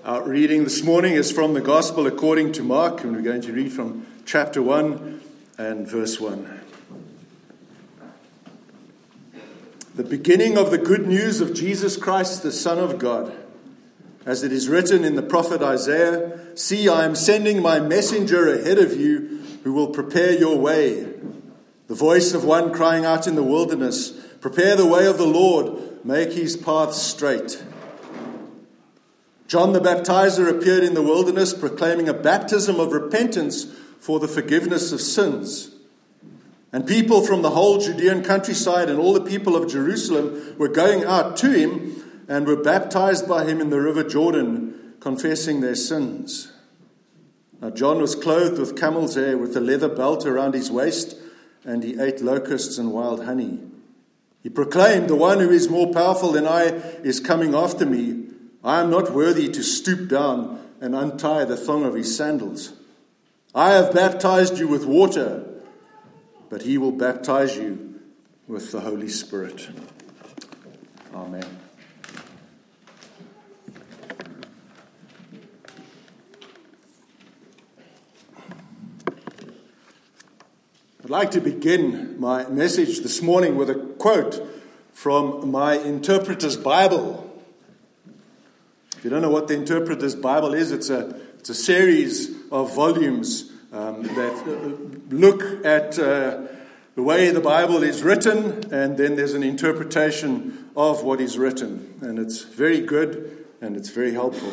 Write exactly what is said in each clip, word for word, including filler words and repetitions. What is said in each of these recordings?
Our reading this morning is from the Gospel according to Mark, and we're going to read from chapter one and verse one. The beginning of the good news of Jesus Christ, the Son of God. As it is written in the prophet Isaiah, "See, I am sending my messenger ahead of you who will prepare your way. The voice of one crying out in the wilderness, prepare the way of the Lord, make his paths straight." John the Baptizer appeared in the wilderness proclaiming a baptism of repentance for the forgiveness of sins. And people from the whole Judean countryside and all the people of Jerusalem were going out to him and were baptized by him in the river Jordan, confessing their sins. Now John was clothed with camel's hair, with a leather belt around his waist, and he ate locusts and wild honey. He proclaimed, "The one who is more powerful than I is coming after me. I am not worthy to stoop down and untie the thong of his sandals. I have baptized you with water, but he will baptize you with the Holy Spirit." Amen. I'd like to begin my message this morning with a quote from my Interpreter's Bible. If you don't know what the Interpreter's Bible is, it's a it's a series of volumes um, that uh, look at uh, the way the Bible is written, and then there's an interpretation of what is written. And it's very good, and it's very helpful.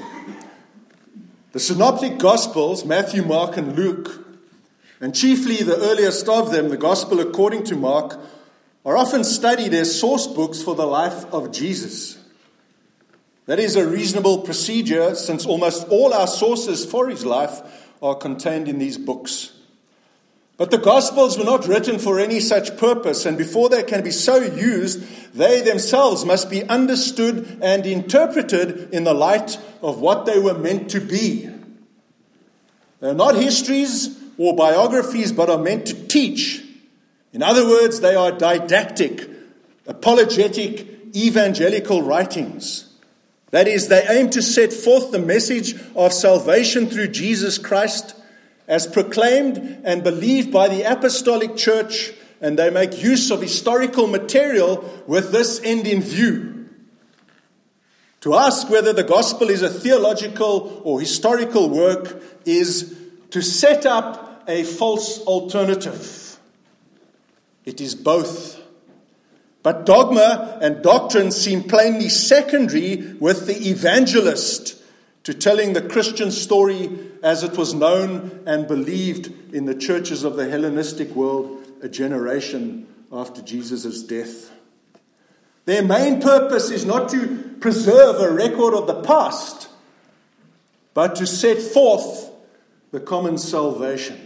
The Synoptic Gospels, Matthew, Mark, and Luke, and chiefly the earliest of them, the Gospel according to Mark, are often studied as source books for the life of Jesus. That is a reasonable procedure, since almost all our sources for his life are contained in these books. But the Gospels were not written for any such purpose, and before they can be so used, they themselves must be understood and interpreted in the light of what they were meant to be. They are not histories or biographies, but are meant to teach. In other words, they are didactic, apologetic, evangelical writings. That is, they aim to set forth the message of salvation through Jesus Christ as proclaimed and believed by the Apostolic Church, and they make use of historical material with this end in view. To ask whether the gospel is a theological or historical work is to set up a false alternative. It is both. But dogma and doctrine seem plainly secondary with the evangelist to telling the Christian story as it was known and believed in the churches of the Hellenistic world a generation after Jesus' death. Their main purpose is not to preserve a record of the past, but to set forth the common salvation.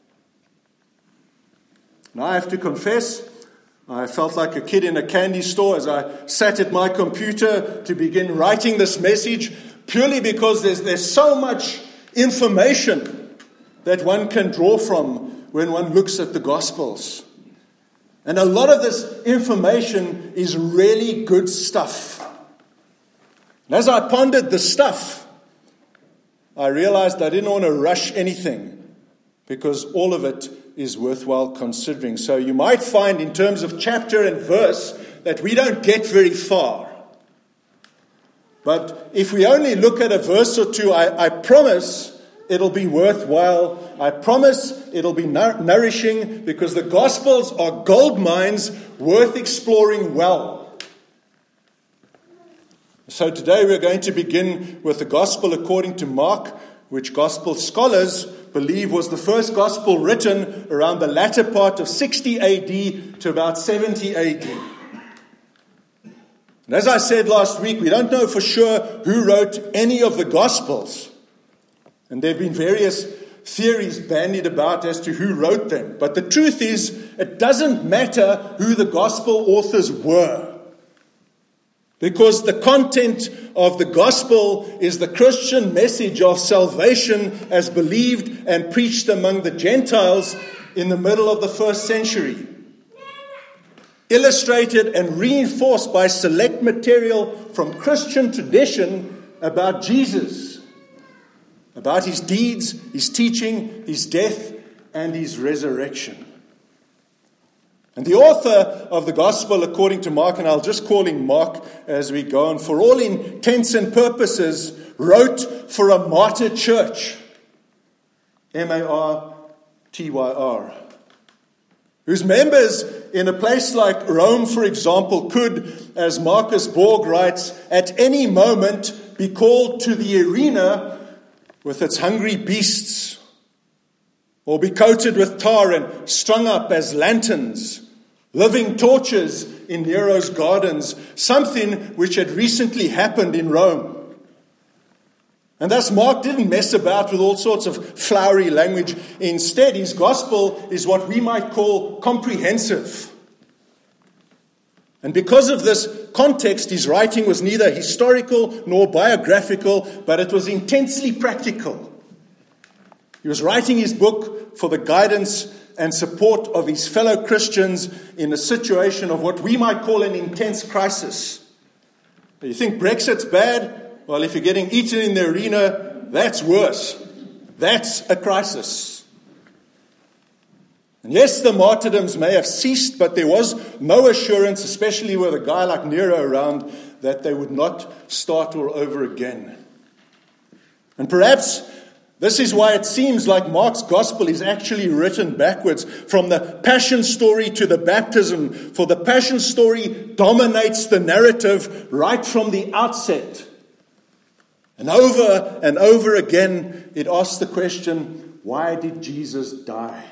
Now I have to confess, I felt like a kid in a candy store as I sat at my computer to begin writing this message, purely because there's, there's so much information that one can draw from when one looks at the Gospels. And a lot of this information is really good stuff. And as I pondered the stuff, I realized I didn't want to rush anything, because all of it is worthwhile considering. So you might find in terms of chapter and verse that we don't get very far. But if we only look at a verse or two, I, I promise it'll be worthwhile. I promise it'll be nourishing, because the Gospels are gold mines worth exploring well. So today we're going to begin with the Gospel according to Mark, which Gospel scholars believe was the first Gospel written around the latter part of sixty A D to about seventy A D. And as I said last week, we don't know for sure who wrote any of the Gospels. And there have been various theories bandied about as to who wrote them. But the truth is, it doesn't matter who the Gospel authors were, because the content of the gospel is the Christian message of salvation as believed and preached among the Gentiles in the middle of the first century. Illustrated and reinforced by select material from Christian tradition about Jesus about his deeds, his teaching, his death, and his resurrection. And the author of the Gospel according to Mark, and I'll just call him Mark as we go on, for all intents and purposes, wrote for a martyr church, M A R T Y R, whose members in a place like Rome, for example, could, as Marcus Borg writes, at any moment be called to the arena with its hungry beasts, or be coated with tar and strung up as lanterns, living torches in Nero's gardens, something which had recently happened in Rome. And thus Mark didn't mess about with all sorts of flowery language. Instead, his gospel is what we might call comprehensive. And because of this context, his writing was neither historical nor biographical, but it was intensely practical. He was writing his book for the guidance and support of his fellow Christians in a situation of what we might call an intense crisis. You think Brexit's bad? Well, if you're getting eaten in the arena, that's worse. That's a crisis. And yes, the martyrdoms may have ceased, but there was no assurance, especially with a guy like Nero around, that they would not start all over again. And perhaps this is why it seems like Mark's gospel is actually written backwards, from the passion story to the baptism, for the passion story dominates the narrative right from the outset. And over and over again, it asks the question, why did Jesus die?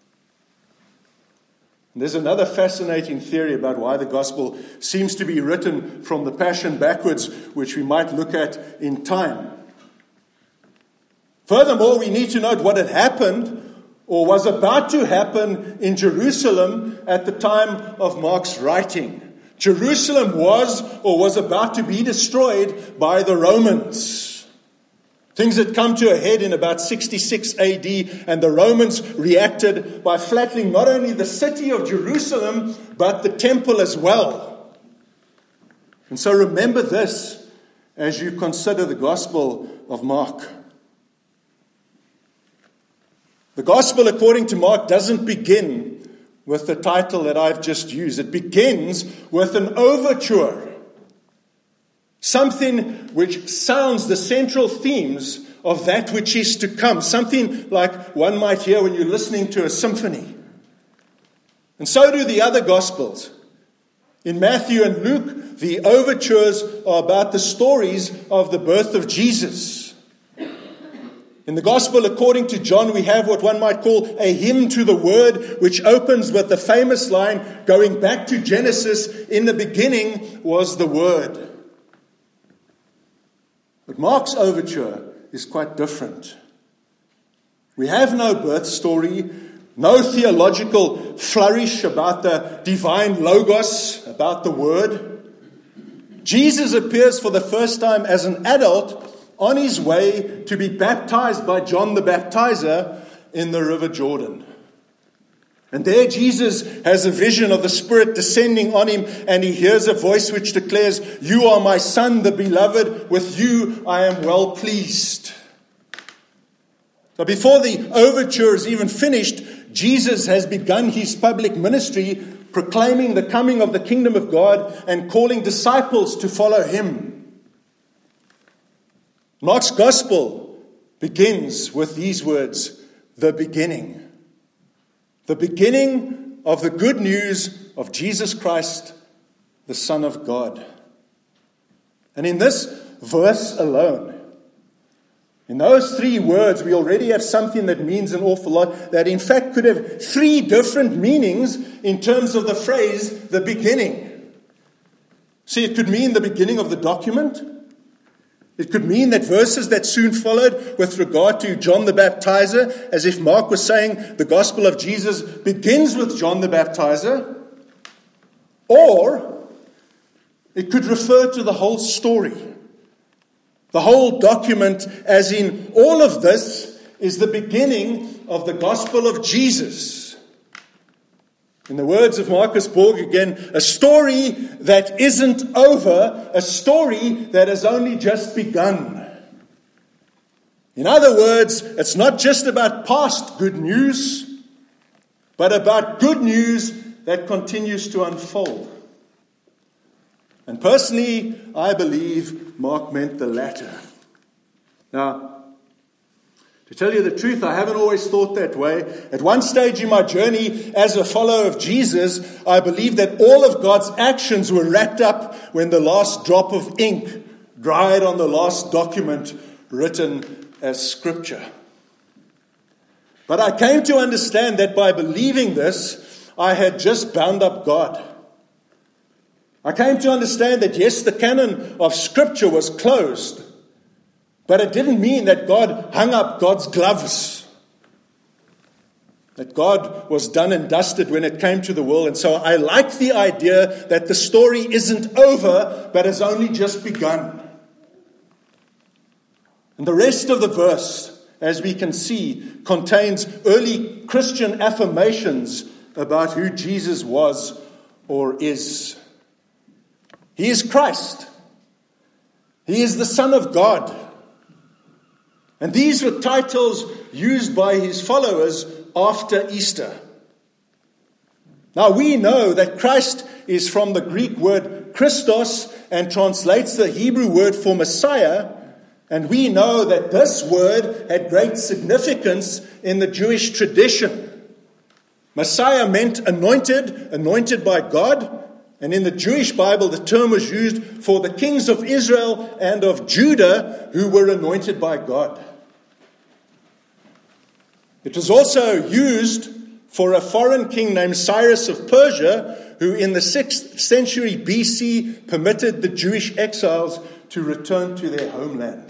And there's another fascinating theory about why the gospel seems to be written from the passion backwards, which we might look at in time. Furthermore, we need to note what had happened or was about to happen in Jerusalem at the time of Mark's writing. Jerusalem was or was about to be destroyed by the Romans. Things had come to a head in about sixty-six A D, and the Romans reacted by flattening not only the city of Jerusalem, but the temple as well. And so remember this as you consider the Gospel of Mark. The Gospel according to Mark doesn't begin with the title that I've just used. It begins with an overture. Something which sounds the central themes of that which is to come. Something like one might hear when you're listening to a symphony. And so do the other Gospels. In Matthew and Luke, the overtures are about the stories of the birth of Jesus. In the Gospel according to John, we have what one might call a hymn to the Word, which opens with the famous line, going back to Genesis, in the beginning was the Word. But Mark's overture is quite different. We have no birth story, no theological flourish about the divine logos, about the Word. Jesus appears for the first time as an adult on his way to be baptized by John the Baptizer in the River Jordan. And there Jesus has a vision of the Spirit descending on him, and he hears a voice which declares, "You are my Son, the beloved. With you I am well pleased." So before the overture is even finished, Jesus has begun his public ministry, proclaiming the coming of the kingdom of God and calling disciples to follow him. Mark's gospel begins with these words, the beginning. The beginning of the good news of Jesus Christ, the Son of God. And in this verse alone, in those three words, we already have something that means an awful lot, that in fact could have three different meanings in terms of the phrase, the beginning. See, it could mean the beginning of the document. It could mean that verses that soon followed with regard to John the Baptizer, as if Mark was saying the gospel of Jesus begins with John the Baptizer. Or it could refer to the whole story. The whole document, as in all of this, is the beginning of the gospel of Jesus. In the words of Marcus Borg again, a story that isn't over, a story that has only just begun. In other words, it's not just about past good news, but about good news that continues to unfold. And personally, I believe Mark meant the latter. Now, to tell you the truth, I haven't always thought that way. At one stage in my journey as a follower of Jesus, I believed that all of God's actions were wrapped up when the last drop of ink dried on the last document written as Scripture. But I came to understand that by believing this, I had just bound up God. I came to understand that yes, the canon of Scripture was closed, but it didn't mean that God hung up God's gloves, that God was done and dusted when it came to the world. And so I like the idea that the story isn't over, but has only just begun. And the rest of the verse, as we can see, contains early Christian affirmations about who Jesus was or is. He is Christ. He is the Son of God. And these were titles used by his followers after Easter. Now we know that Christ is from the Greek word Christos and translates the Hebrew word for Messiah. And we know that this word had great significance in the Jewish tradition. Messiah meant anointed, anointed by God. And in the Jewish Bible, the term was used for the kings of Israel and of Judah who were anointed by God. It was also used for a foreign king named Cyrus of Persia, who in the sixth century B C permitted the Jewish exiles to return to their homeland.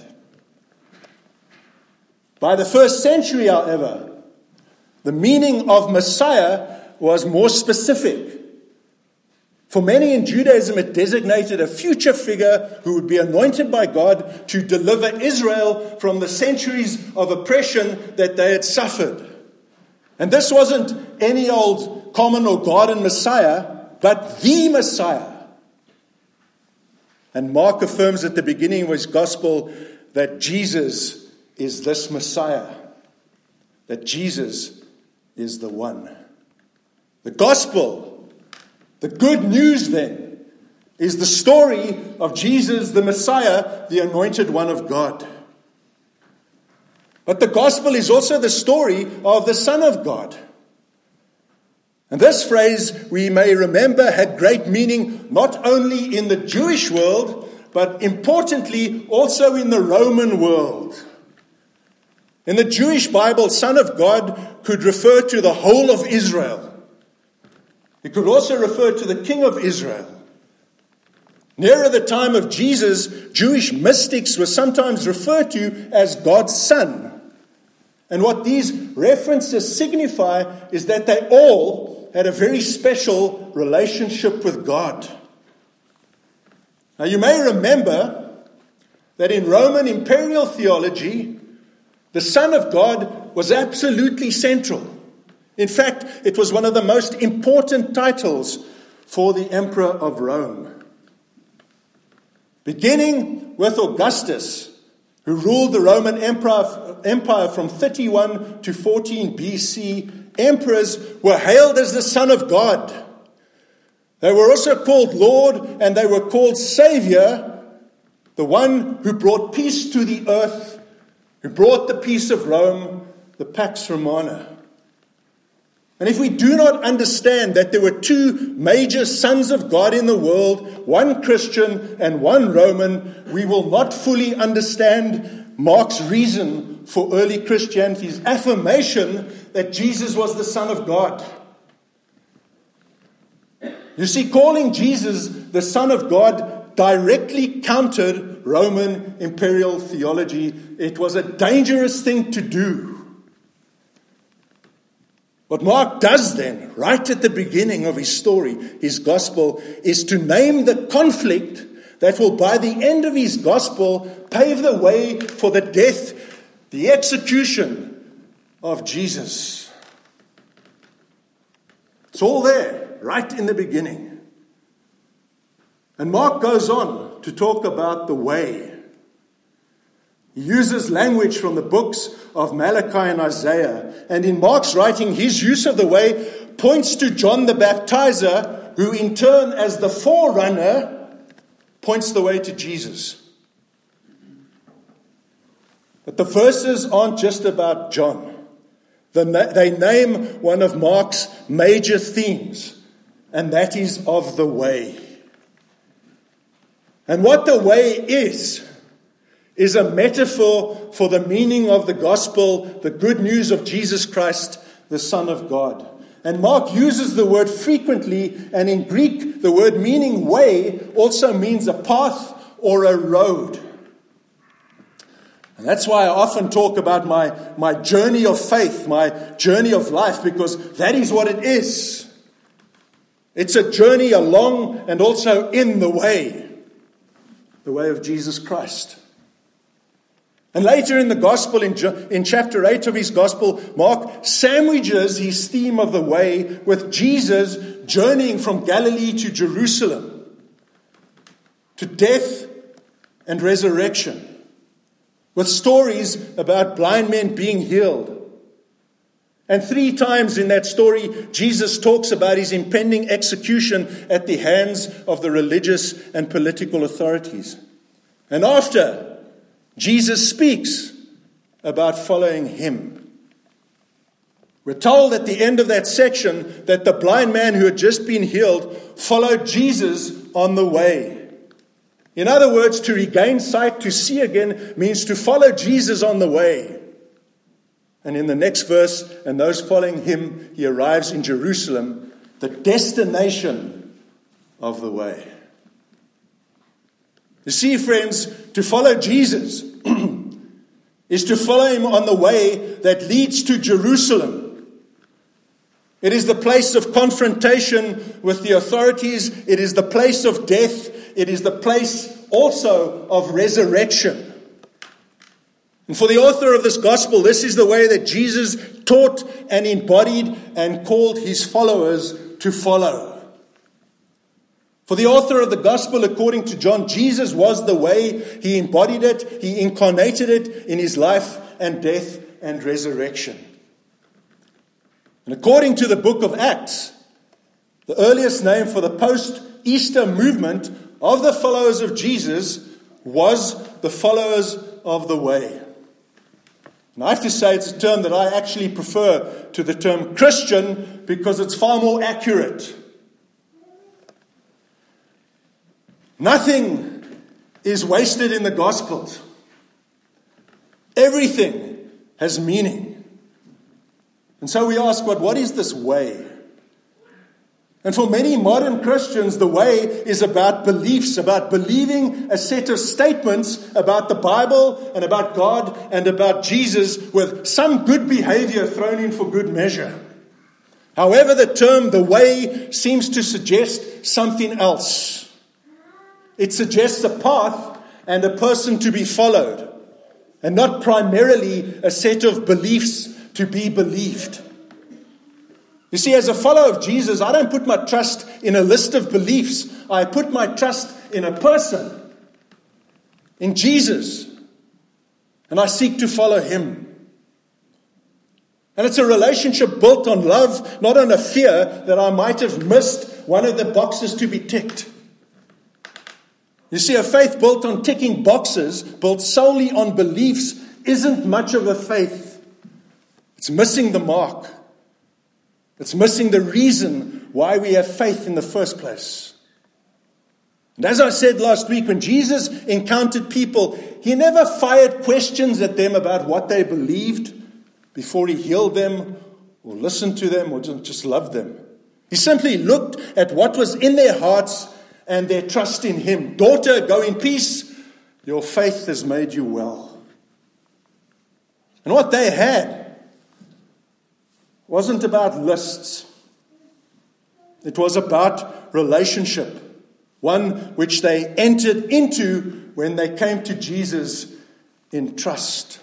By the first century, however, the meaning of Messiah was more specific. For many in Judaism, it designated a future figure who would be anointed by God to deliver Israel from the centuries of oppression that they had suffered. And this wasn't any old common or garden Messiah, but the Messiah. And Mark affirms at the beginning of his gospel that Jesus is this Messiah, that Jesus is the one. The gospel, the good news then, is the story of Jesus, the Messiah, the anointed one of God. But the gospel is also the story of the Son of God. And this phrase, we may remember, had great meaning not only in the Jewish world, but importantly also in the Roman world. In the Jewish Bible, Son of God could refer to the whole of Israel. It could also refer to the King of Israel. Nearer the time of Jesus, Jewish mystics were sometimes referred to as God's Son. And what these references signify is that they all had a very special relationship with God. Now you may remember that in Roman imperial theology, the Son of God was absolutely central. In fact, it was one of the most important titles for the Emperor of Rome. Beginning with Augustus, who ruled the Roman Empire from thirty-one to fourteen B C, emperors were hailed as the Son of God. They were also called Lord, and they were called Savior, the one who brought peace to the earth, who brought the peace of Rome, the Pax Romana. And if we do not understand that there were two major sons of God in the world, one Christian and one Roman, we will not fully understand Mark's reason for early Christianity's affirmation that Jesus was the Son of God. You see, calling Jesus the Son of God directly countered Roman imperial theology. It was a dangerous thing to do. What Mark does then, right at the beginning of his story, his gospel, is to name the conflict that will, by the end of his gospel, pave the way for the death, the execution of Jesus. It's all there, right in the beginning. And Mark goes on to talk about the way. He uses language from the books of Malachi and Isaiah. And in Mark's writing, his use of the way points to John the Baptizer, who in turn, as the forerunner, points the way to Jesus. But the verses aren't just about John. They name one of Mark's major themes, and that is of the way. And what the way is, is a metaphor for the meaning of the gospel, the good news of Jesus Christ, the Son of God. And Mark uses the word frequently, and in Greek, the word meaning way also means a path or a road. And that's why I often talk about my, my journey of faith, my journey of life, because that is what it is. It's a journey along and also in the way, the way of Jesus Christ. And later in the gospel, in, in chapter eight of his gospel, Mark sandwiches his theme of the way with Jesus journeying from Galilee to Jerusalem, to death and resurrection, with stories about blind men being healed. And three times in that story, Jesus talks about his impending execution at the hands of the religious and political authorities. And after, Jesus speaks about following him. We're told at the end of that section that the blind man who had just been healed followed Jesus on the way. In other words, to regain sight, to see again, means to follow Jesus on the way. And in the next verse, and those following him, he arrives in Jerusalem, the destination of the way. You see, friends, to follow Jesus is to follow him on the way that leads to Jerusalem. It is the place of confrontation with the authorities. It is the place of death. It is the place also of resurrection. And for the author of this gospel, this is the way that Jesus taught and embodied and called his followers to follow. For the author of the gospel, according to John, Jesus was the way. He embodied it. He incarnated it in his life and death and resurrection. And according to the book of Acts, the earliest name for the post-Easter movement of the followers of Jesus was the followers of the way. And I have to say it's a term that I actually prefer to the term Christian because it's far more accurate. Nothing is wasted in the Gospels. Everything has meaning. And so we ask, God, what is this way? And for many modern Christians, the way is about beliefs, about believing a set of statements about the Bible and about God and about Jesus with some good behavior thrown in for good measure. However, the term the way seems to suggest something else. It suggests a path and a person to be followed, and not primarily a set of beliefs to be believed. You see, as a follower of Jesus, I don't put my trust in a list of beliefs. I put my trust in a person, in Jesus, and I seek to follow him. And it's a relationship built on love, not on a fear that I might have missed one of the boxes to be ticked. You see, a faith built on ticking boxes, built solely on beliefs, isn't much of a faith. It's missing the mark. It's missing the reason why we have faith in the first place. And as I said last week, when Jesus encountered people, he never fired questions at them about what they believed before he healed them or listened to them or just loved them. He simply looked at what was in their hearts and their trust in him. Daughter, go in peace. Your faith has made you well. And what they had wasn't about lists. It was about relationship, one which they entered into when they came to Jesus in trust.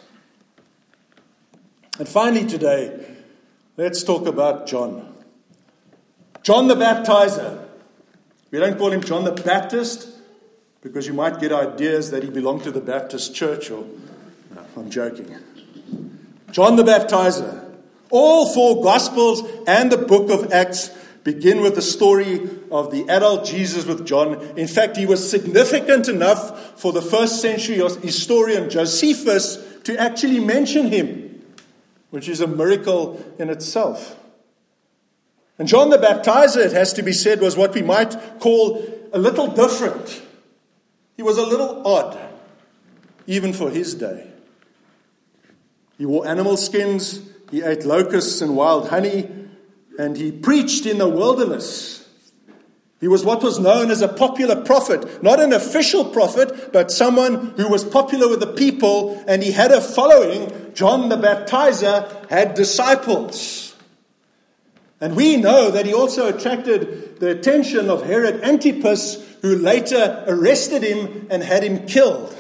And finally today, let's talk about John. John the Baptizer. We don't call him John the Baptist because you might get ideas that he belonged to the Baptist church or I'm joking. John the Baptizer. All four Gospels and the book of Acts begin with the story of the adult Jesus with John. In fact, he was significant enough for the first century historian Josephus to actually mention him, which is a miracle in itself. And John the Baptizer, it has to be said, was what we might call a little different. He was a little odd, even for his day. He wore animal skins, he ate locusts and wild honey, and he preached in the wilderness. He was what was known as a popular prophet, not an official prophet, but someone who was popular with the people, and he had a following. John the Baptizer had disciples. And we know that he also attracted the attention of Herod Antipas, who later arrested him and had him killed.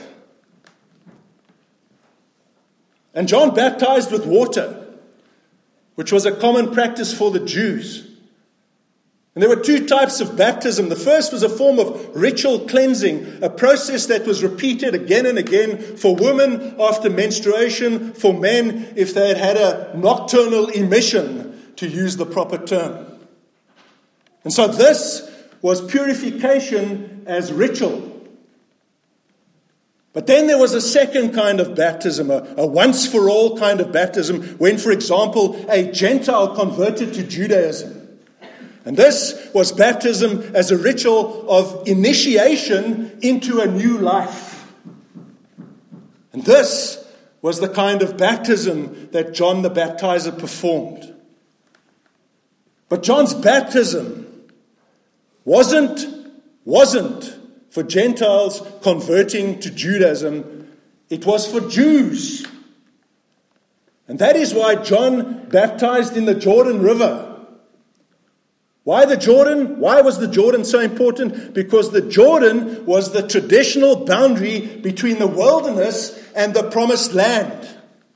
And John baptized with water, which was a common practice for the Jews. And there were two types of baptism. The first was a form of ritual cleansing, a process that was repeated again and again for women after menstruation, for men if they had had a nocturnal emission, to use the proper term. And so this was purification as ritual. But then there was a second kind of baptism, a, a once-for-all kind of baptism, when, for example, a Gentile converted to Judaism. And this was baptism as a ritual of initiation into a new life. And this was the kind of baptism that John the Baptizer performed. But John's baptism wasn't, wasn't for Gentiles converting to Judaism. It was for Jews. And that is why John baptized in the Jordan River. Why the Jordan? Why was the Jordan so important? Because the Jordan was the traditional boundary between the wilderness and the promised land.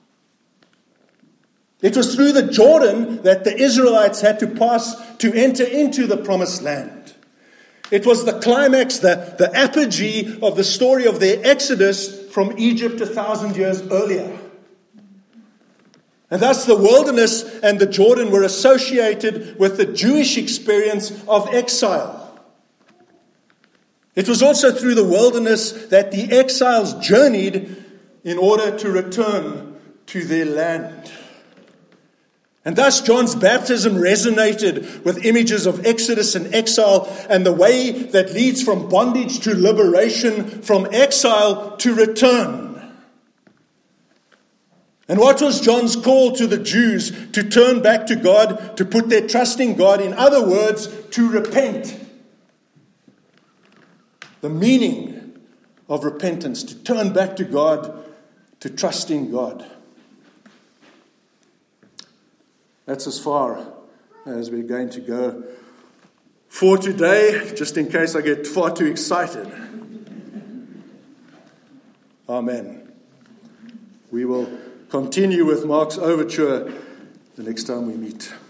It was through the Jordan that the Israelites had to pass to enter into the promised land. It was the climax, the, the apogee of the story of their exodus from Egypt a thousand years earlier. And thus the wilderness and the Jordan were associated with the Jewish experience of exile. It was also through the wilderness that the exiles journeyed in order to return to their land. And thus John's baptism resonated with images of exodus and exile and the way that leads from bondage to liberation, from exile to return. And what was John's call to the Jews? To turn back to God, to put their trust in God. In other words, to repent. The meaning of repentance, to turn back to God, to trust in God. That's as far as we're going to go for today, just in case I get far too excited. Amen. We will continue with Mark's overture the next time we meet.